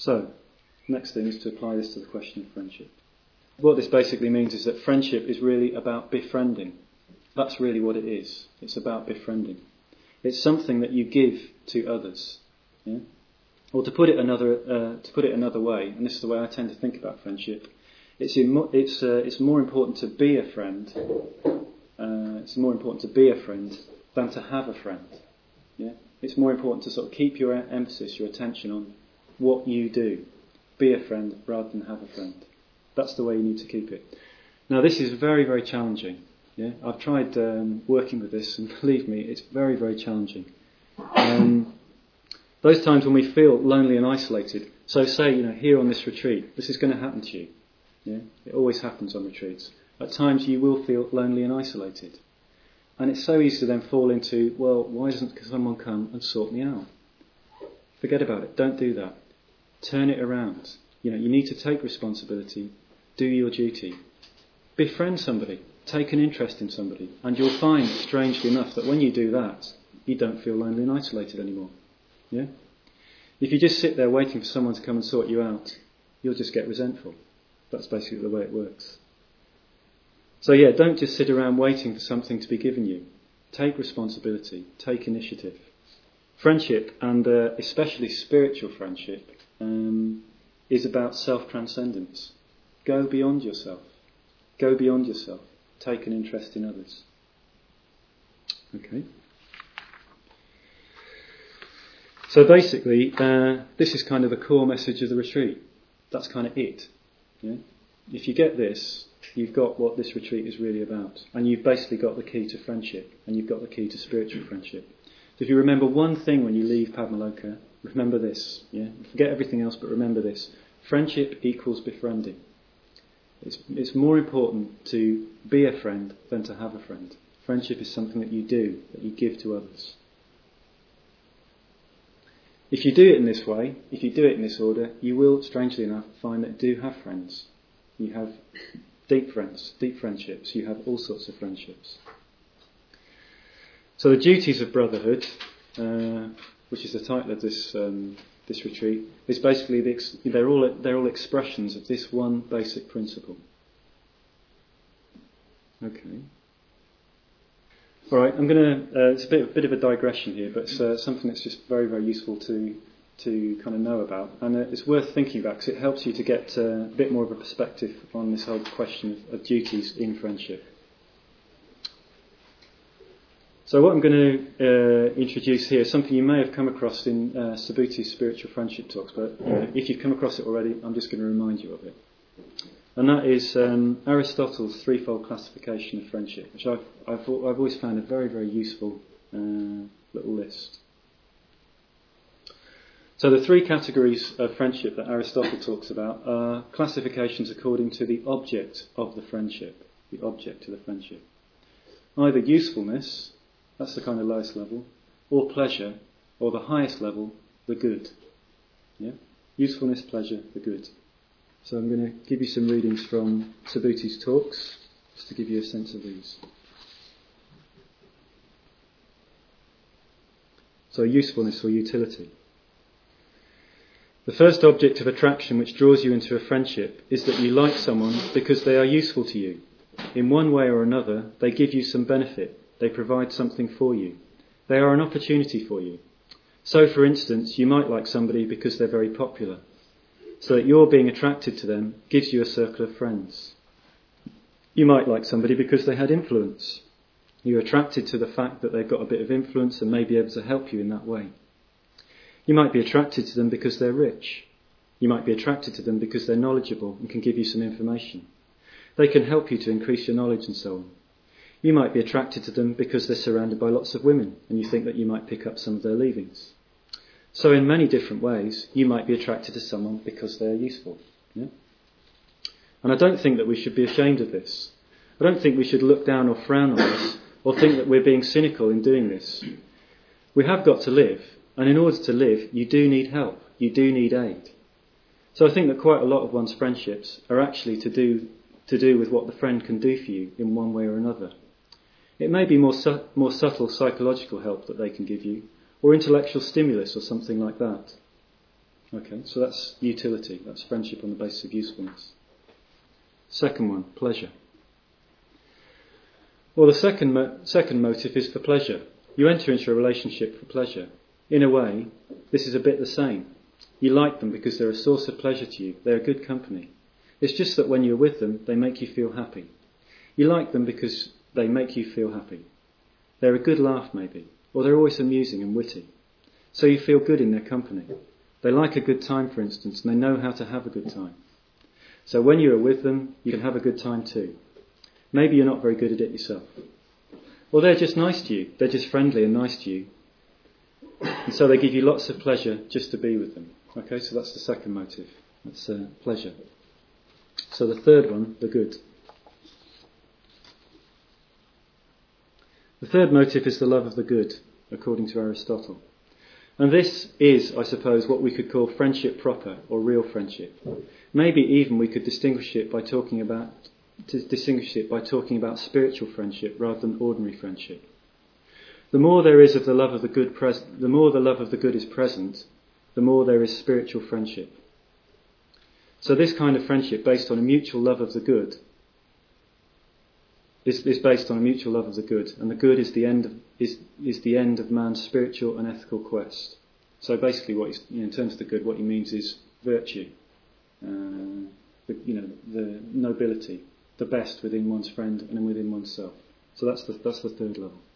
So, next thing is to apply this to the question of friendship. What this basically means is that friendship is really about befriending. That's really what it is. It's about befriending. It's something that you give to others. Yeah? Or to put it another way, and this is the way I tend to think about friendship, it's more important to be a friend. It's more important to be a friend than to have a friend. Yeah? It's more important to sort of keep your emphasis, your attention on what you do. Be a friend rather than have a friend. That's the way you need to keep it. Now, this is very, very challenging. Yeah? I've tried working with this, and believe me, it's very, very challenging. Those times when we feel lonely and isolated, so say, here on this retreat, this is going to happen to you. Yeah? It always happens on retreats. At times you will feel lonely and isolated. And it's so easy to then fall into, well, why doesn't someone come and sort me out? Forget about it. Don't do that. Turn it around. You need to take responsibility. Do your duty. Befriend somebody. Take an interest in somebody. And you'll find, strangely enough, that when you do that, you don't feel lonely and isolated anymore. Yeah? If you just sit there waiting for someone to come and sort you out, you'll just get resentful. That's basically the way it works. So yeah, don't just sit around waiting for something to be given you. Take responsibility. Take initiative. Friendship, and especially spiritual friendship, is about self-transcendence. Go beyond yourself. Go beyond yourself. Take an interest in others. Okay. So basically, this is kind of the core message of the retreat. That's kind of it. Yeah? If you get this, you've got what this retreat is really about. And you've basically got the key to friendship. And you've got the key to spiritual friendship. So if you remember one thing when you leave Padmaloka, remember this. Yeah? Forget everything else, but remember this. Friendship equals befriending. It's more important to be a friend than to have a friend. Friendship is something that you do, that you give to others. If you do it in this way, if you do it in this order, you will, strangely enough, find that you do have friends. You have deep friends, deep friendships. You have all sorts of friendships. So the duties of brotherhood, which is the title of this retreat, is basically they're all expressions of this one basic principle. Okay. All right, I'm going to. It's a bit of a digression here, but it's something that's just very, very useful to kind of know about, and it's worth thinking about because it helps you to get a bit more of a perspective on this whole question of duties in friendship. So what I'm going to introduce here is something you may have come across in Subhuti's spiritual friendship talks, but if you've come across it already, I'm just going to remind you of it. And that is Aristotle's threefold classification of friendship, which I've always found a very, very useful little list. So the three categories of friendship that Aristotle talks about are classifications according to the object of the friendship, the object of the friendship. Either usefulness, that's the kind of lowest level, or pleasure, or the highest level, the good. Yeah? Usefulness, pleasure, the good. So I'm going to give you some readings from Subhuti's talks, just to give you a sense of these. So usefulness or utility. The first object of attraction which draws you into a friendship is that you like someone because they are useful to you. In one way or another, they give you some benefit. They provide something for you. They are an opportunity for you. So, for instance, you might like somebody because they're very popular. So that your being attracted to them gives you a circle of friends. You might like somebody because they had influence. You're attracted to the fact that they've got a bit of influence and may be able to help you in that way. You might be attracted to them because they're rich. You might be attracted to them because they're knowledgeable and can give you some information. They can help you to increase your knowledge and so on. You might be attracted to them because they're surrounded by lots of women and you think that you might pick up some of their leavings. So in many different ways, you might be attracted to someone because they're useful. Yeah? And I don't think that we should be ashamed of this. I don't think we should look down or frown on this or think that we're being cynical in doing this. We have got to live, and in order to live, you do need help. You do need aid. So I think that quite a lot of one's friendships are actually to do with what the friend can do for you in one way or another. It may be more subtle psychological help that they can give you, or intellectual stimulus or something like that. Okay, so that's utility. That's friendship on the basis of usefulness. Second one, pleasure. Well, the second motive is for pleasure. You enter into a relationship for pleasure. In a way, this is a bit the same. You like them because they're a source of pleasure to you. They're a good company. It's just that when you're with them, they make you feel happy. You like them because they make you feel happy. They're a good laugh, maybe, or they're always amusing and witty. So you feel good in their company. They like a good time, for instance, and they know how to have a good time. So when you are with them, you can have a good time too. Maybe you're not very good at it yourself. Or they're just nice to you. They're just friendly and nice to you. And so they give you lots of pleasure just to be with them. Okay, so that's the second motive. That's pleasure. So the third one, the good. The third motive is the love of the good, according to Aristotle. And this is, I suppose, what we could call friendship proper, or real friendship. Maybe even we could distinguish it by talking about spiritual friendship rather than ordinary friendship. The more there is of the love of the good the more the love of the good is present, the more there is spiritual friendship. So this kind of friendship, based on a mutual love of the good, is based on a mutual love of the good, and the good is the end of man's spiritual and ethical quest. So basically, in terms of the good, what he means is virtue, the nobility, the best within one's friend and within oneself. So that's the third level.